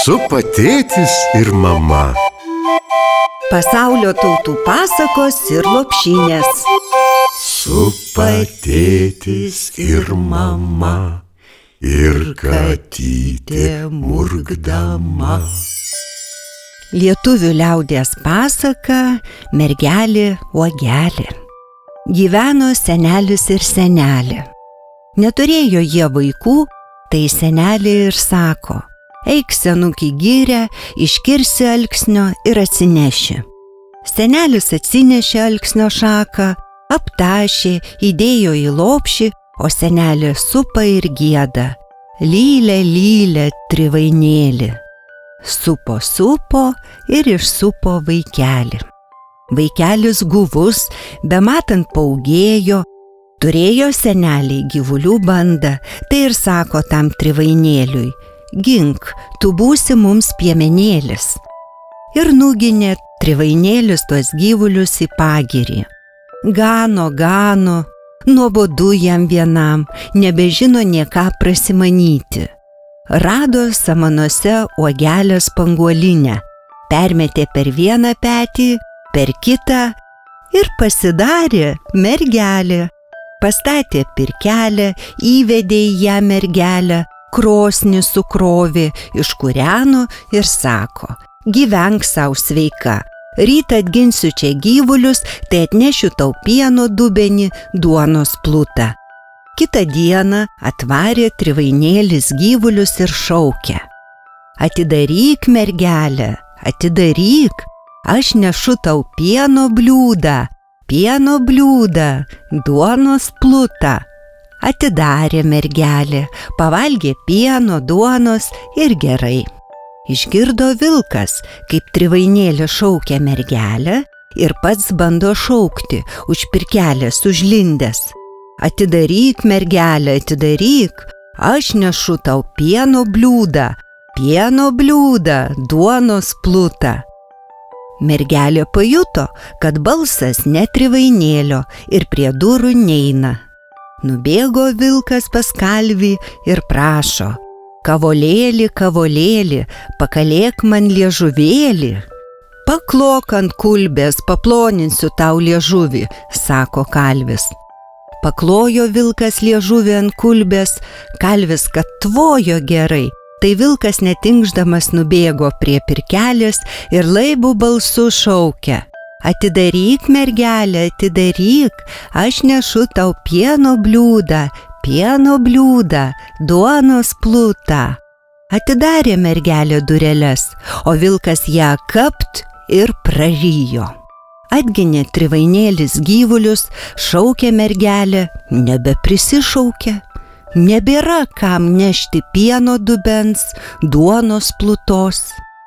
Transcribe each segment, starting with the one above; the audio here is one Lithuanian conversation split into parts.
Supa tėtis ir mama. Pasaulio tautų pasakos ir lopšinės. Supa tėtis ir mama, ir katytė murkdama. Lietuvių liaudies pasaka Mergelė uogelė. Gyveno senelis ir senelė. Neturėjo jie vaikų, tai senelė ir sako: eik senukį gyrę, iškirsi alksnio ir atsineši. Senelis atsinešė alksnio šaką, aptašė, įdėjo į lopšį, o senelė supa ir gieda: lylė, lylė, trivainėlį. Supo ir išsupo vaikelį. Vaikelis guvus, bematant paugėjo, turėjo seneliai gyvulių bandą, tai ir sako tam trivainėliui: gink, tu būsi mums piemenėlis. Ir nuginė trivainėlis tuos gyvulius į pagirį. Gano, nuobodu jam vienam, nebežino nieką prasimanyti. Rado samanuose uogelės panguolinę, permetė per vieną petį, per kitą ir pasidarė mergelė. Pastatė pirkelę, įvedė į ją mergelę, krosnį sukrovė, iškūreno ir sako: gyvenk sau sveika, rytą atginsiu čia gyvulius, tai atnešiu tau pieno dubenį, duonos plutą. Kitą dieną atvarė trivainėlis gyvulius ir šaukė: atidaryk, mergelę, atidaryk, aš nešu tau pieno bliūdą, duonos plutą. Atidarė mergelė, pavalgė pieno, duonos ir gerai. Išgirdo vilkas, kaip trivainėlė šaukia mergelę, ir pats bando šaukti, už pirkelės užlindęs: atidaryk, mergelė, atidaryk, aš nešu tau pieno bliūdą, duonos plutą. Mergelė pajuto, kad balsas ne trivainėlio ir prie durų neina. Nubėgo vilkas pas kalvį ir prašo: kavolėli, pakalėk man liežuvėlį. Paklok ant kulbės, paploninsiu tau liežuvį, sako kalvis. Paklojo vilkas liežuvį ant kulbės, kalvis kad tvojo gerai, tai vilkas netinkšdamas nubėgo prie pirkelės ir laibų balsu šaukia: atidaryk, mergelė, atidaryk, aš nešu tau pieno bliūdą, duonos plutą. Atidarė mergelė dureles, o vilkas ją kapt ir prarijo. Atginė trivainėlis gyvulius, šaukė mergelė, nebeprisišaukė. Nebėra kam nešti pieno dubens, duonos plutos.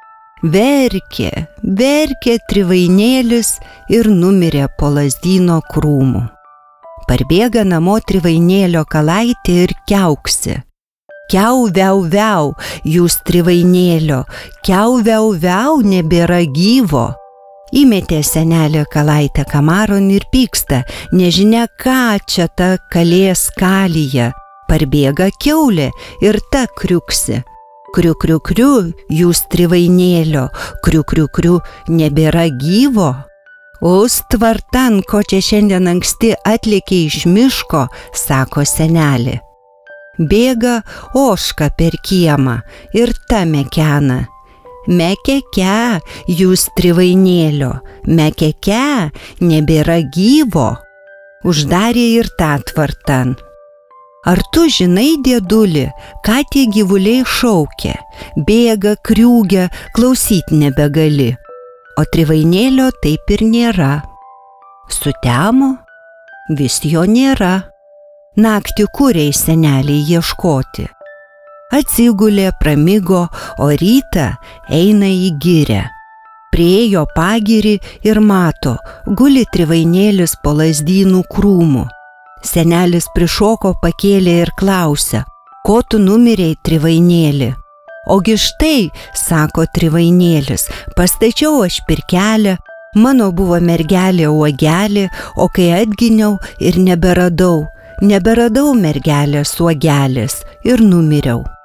Verkė trivainėlis ir numirė po lazdyno krūmų. Parbėga namo trivainėlio kalaitė ir kiauksi: kiau, viau, jūs trivainėlio, kiau, viau, nebėra gyvo. Įmetė senelė kalaitę kamaron ir pyksta, nežinia ką čia ta kalės kalyje. Parbėga kiaulė ir ta kriuksi: kriu, jūs trivainėlio, kriu, nebėra gyvo. Tvartan, ko čia šiandien anksti atlėkė iš miško, sako senelė. Bėga ožka per kiemą ir ta mekena: mekeke, jūs trivainėlio, mekeke, nebėra gyvo. Uždarė ir tą tvartan. Ar tu žinai, dėduli, ką tie gyvuliai šaukia, bėga, kriūgia, klausyt nebegali, o trivainėlio taip ir nėra. Sutemo, vis jo nėra. Naktį kuriai seneliai ieškoti. Atsigulė, pramigo, o rytą eina į girią. Priėjo pagirį ir mato, guli trivainėlis po lazdynų krūmų. Senelis prišoko, pakėlė ir klausia: ko tu numirei, trivainėli? Ogi štai, sako trivainėlis, pastačiau aš pirkelę, mano buvo mergelė uogelė, o kai atginiau ir neberadau mergelės uogelės ir numiriau.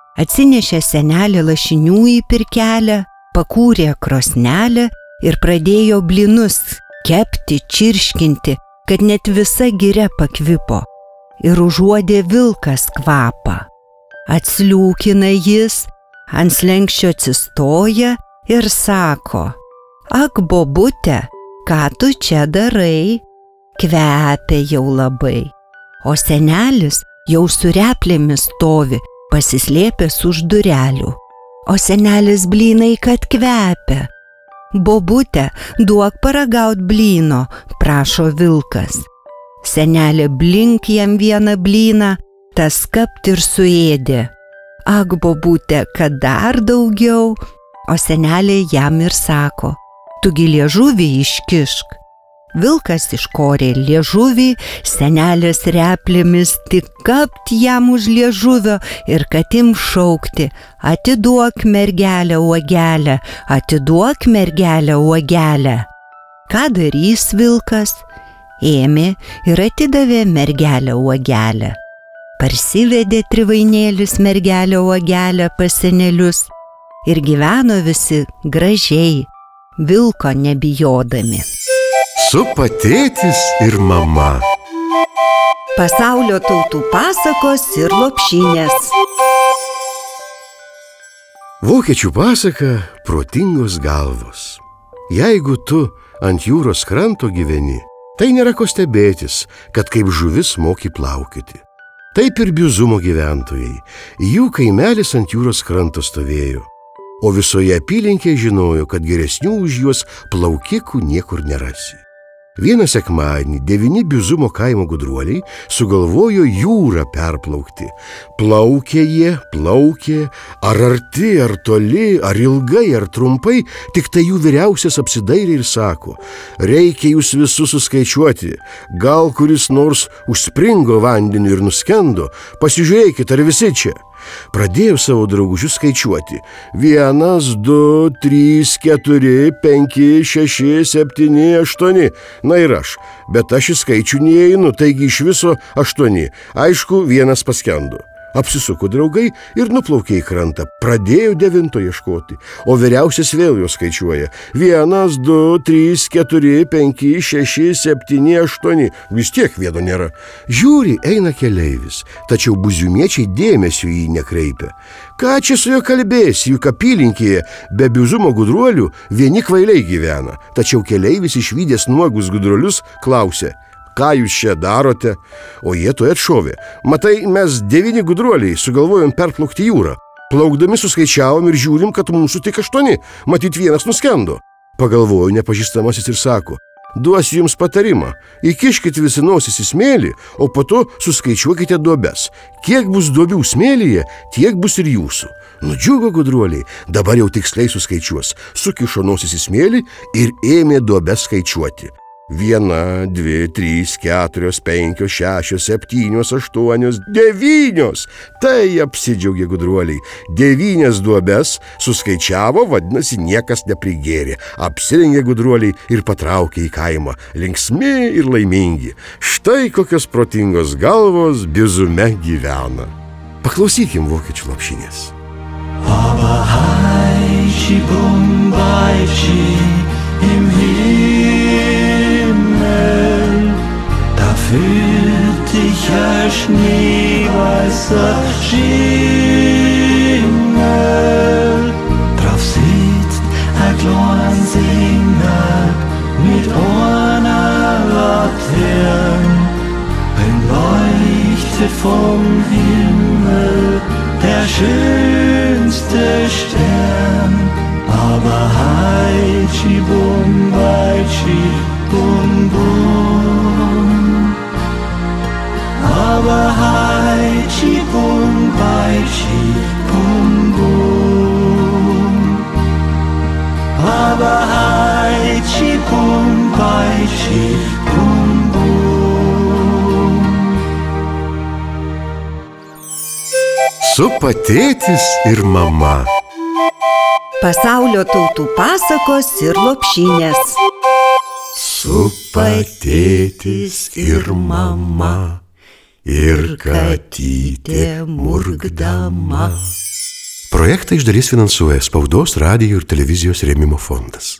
Atsinešė senelė lašinių į pirkelę, pakūrė krosnelę ir pradėjo blynus kepti, čirškinti, kad net visa giria pakvipo. Ir užuodė vilkas kvapą. Atsliūkina jis, ant slenksčio atsistoja ir sako: Ak, bobute, ką tu čia darai? Kvepia jau labai. O senelis jau su replėmis stovi, pasislėpęs už durelių. O senelis blynai kad kvepia. Bobute, duok paragaut blyno, prašo vilkas. Senelė blink jam vieną blyną, tas kapt ir suėdė. Ak, bobute, kad dar daugiau? O senelė jam ir sako: Tugi liežuvį iškišk. Vilkas iškorė liežuvį, senelės replėmis tik kapt jam už liežuvio ir kad im šaukti: Atiduok mergelę uogelę, atiduok mergelę uogelę. Ką darys vilkas? Ėmė ir atidavė mergelę uogelę. Parsivedė trivainėlis mergelę uogelę pas senelius ir gyveno visi gražiai, vilko nebijodami. Supa tėtis ir mama. Pasaulio tautų pasakos ir lopšinės. Vokiečių pasaka protingos galvos. Jeigu tu ant jūros kranto gyveni, tai nėra ko stebėtis, kad kaip žuvis moki plaukioti. Taip ir Biuzumo gyventojai. Jų kaimelis ant jūros kranto stovėjo, o visoje apylinkėje žinojo, kad geresnių už juos plaukikų niekur nerasi. Vieną sekmadienį 9 Biuzumo kaimo gudruoliai sugalvojo jūrą perplaukti. Plaukė jie, plaukė, ar arti, ar toli, ar ilgai, ar trumpai, tik tai jų vyriausias apsidairė ir sako: Reikia jūs visus suskaičiuoti, gal kuris nors užspringo vandeniu ir nuskendo, pasižiūrėkit, ar visi čia. Pradėjau savo draugužius skaičiuoti. 1, 2, 3, 4, 5, 6, 7, 8. Na ir aš, bet aš į skaičių neįeinu, taigi iš viso 8. Aišku, vienas paskendo. Apsisuko draugai ir nuplaukė į krantą. Pradėjo 9 ieškoti, o vyriausias vėl jo skaičiuoja. 1, 2, 3, 4, 5, 6, 7, 8. Vis tiek vieno nėra. Žiūri, eina keleivis, tačiau buziumiečiai dėmesio jį nekreipia. Ką čia su juo kalbėsi, juk apylinkėje be Biuzumo gudruolių vieni kvailiai gyvena. Tačiau keleivis išvydęs nuogus gudruolius klausė: Ką jūs čia darote? O jie tuoj atšovė: Matai, mes 9 gudruoliai sugalvojom perplaukti jūrą. Plaukdami suskaičiavom ir žiūrim, kad mūsų tik 8, matyt vienas nuskendo. Pagalvojo nepažįstamasis ir sako: Duosiu jums patarimą. Įkiškit visi nosis į smėlį, o po to suskaičiuokite duobes. Kiek bus duobių smėlyje, tiek bus ir jūsų. Nudžiugo gudruoliai, dabar jau tiksliai suskaičiuos. Sukišo nosis į smėlį ir ėmė duobes skaičiuoti. 1, 2, 3, 4, 5, 6, 7, 8, 9. Tai apsidžiaugė gudruoliai. 9 duobes suskaičiavo, vadinasi, niekas neprigėrė. Apsirengė gudruoliai ir patraukė į kaimą, linksmi ir laimingi. Štai kokios protingos galvos Biuzume gyvena. Paklausykim vokiečių lopšinės. Aber Heichi Bumbaichi im Himmel, da fühlt dich ein schneeweißer Schimmel. Drauf sitzt ein kleiner Singer mit einer Laterne, leuchtet vom Himmel der schönste Stern. Aber Heichi Bumbaichi Bum Bum, aber Heichi Bumbaichi Bum Bum, aber Heichi Bumbaichi Bum Bum. Supa tėtis ir mama. Pasaulio tautų pasakos ir lopšinės. Supa tėtis ir mama, ir katytė murkdama. Projektą iš dalies finansuoja Spaudos, radijo ir televizijos rėmimo fondas.